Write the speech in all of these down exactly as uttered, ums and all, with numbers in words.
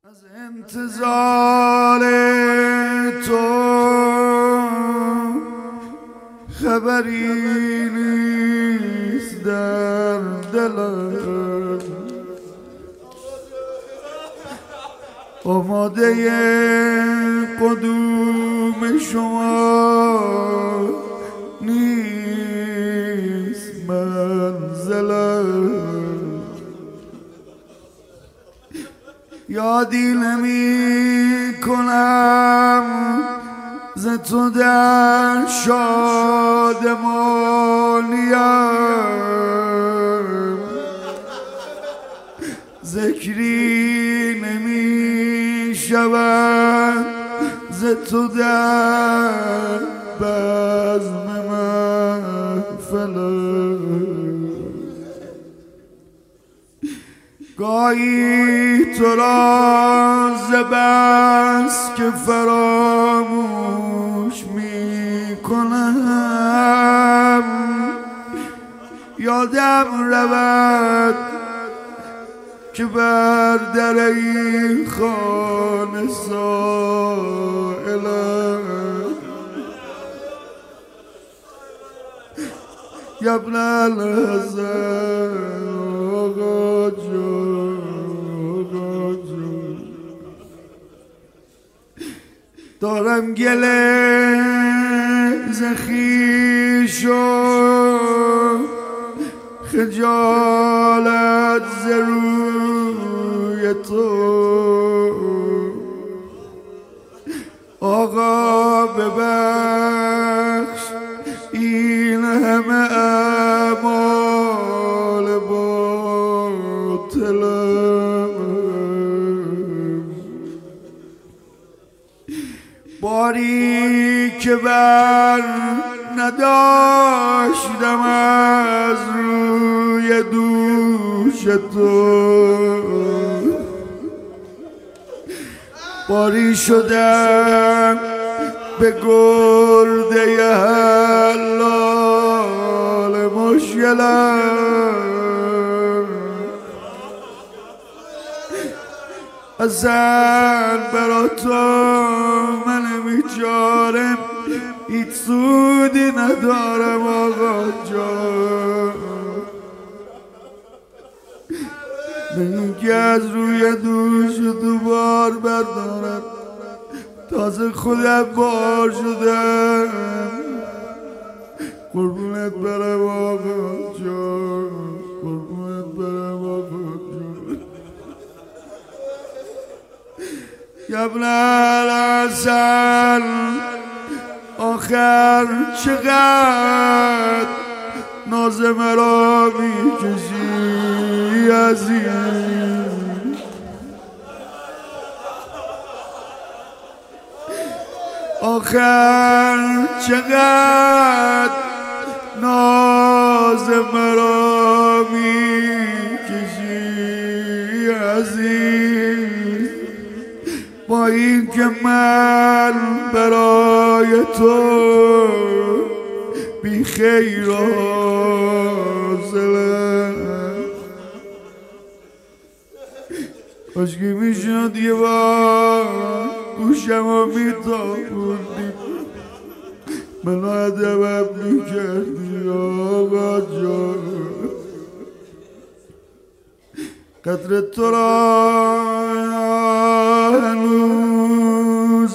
از انتظار تو خبری نیست در دلم، آماده قدوم شما نیست منزلم. یادی نمی کنم ز تو در شادمانیم، ذکری نمی شود ز تو در بزم محفلم. گاهی تو را ز بس که فراموش می کنم، یادم رود که بر در این خانه سائلم. یا ابن الحسن آقا جان، آقا جان، دارم گله ز خویش و خجالت ز روی تو. آقا ببخش این همه اعمال باطلم، باری که بر نداشتم از روی دوش تو، باری شدم به گرده حلال مشکلم. اصلا برا تو من بیچارم هیچ سودی ندارم آقا جان، من که از روی دوش تو بار بردارم، تازه خودم بار شدم. قربونت برم آقا جان، قربونت برم آقا جان. یا ابن الحسن آخر چقدر ناز مرا میکشی عزیز، آخر چقدر ناز مرا میکشی عزیز، با این که من برای تو بی خیر و حاصلم. کاشکی میشد یه بار گوشم رو میتابوندی، منو ادبم میکردی آقا جان. قدر تو را هنوز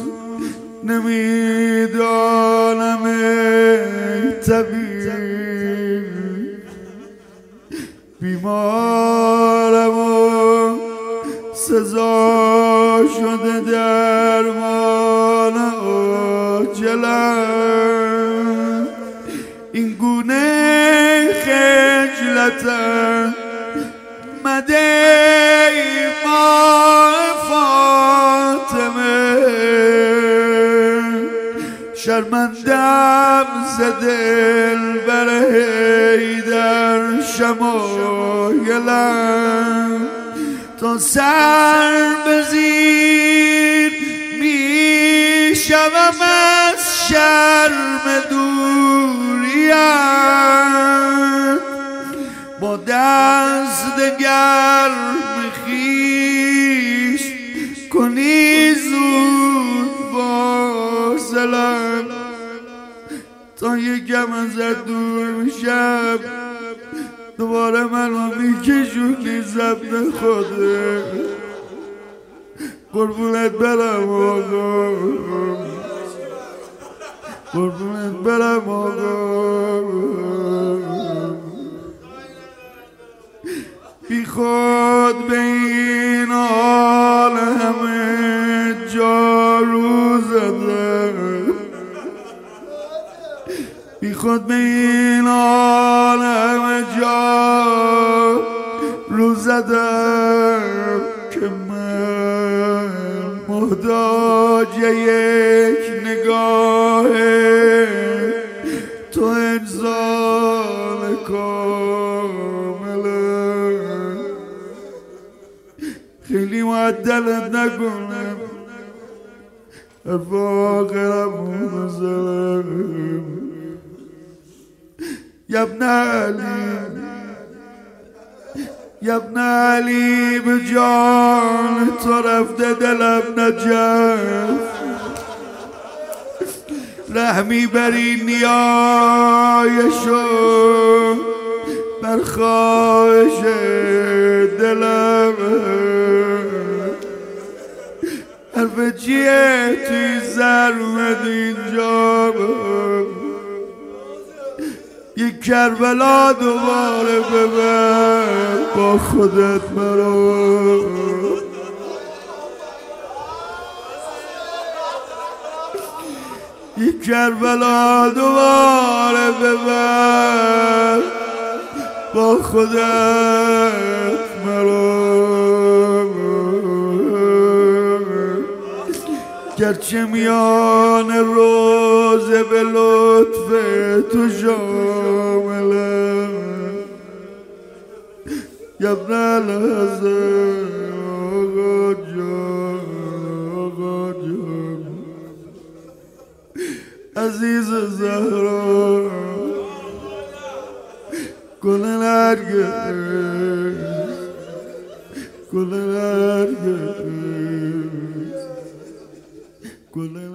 نمیدانم ای طبیب، بیمارم و سزا شده درمان عاجلم. این گونه خجلتم مده ماه فاطمه، شرمندم ز دلبر حیدر شمایلم. تا سر به زیر می شوم از شرم دوریت، با دست گرم خویش کنی زود واصلم تا یکم ازت دور میشم دوباره منو میکشونی ضبط خوده قربونت برم آقا قربونت برم آقا بی خود به این حال همه جا رو زدم بی خود به این حال همه جا رو زدم که من محتاج یک نگاه تو انسان کامله خیلی معدلت نکنم حرف آخرم منظرم یا ابن علی یا ابن علی به جان تو رفته دلم نجف رحمی بر این نیایشو بر خواهش دلم حرف چیه توی سر اومد اینجا یک کربلا دوباره ببر با خودت مرا یک کربلا دوباره ببر با خودت مرا گرچه میان روزه به لطف تو شاملم یا ابن الحسن آقا جان آقا جان عزیز زهرا گل نرگس گل نرگس گل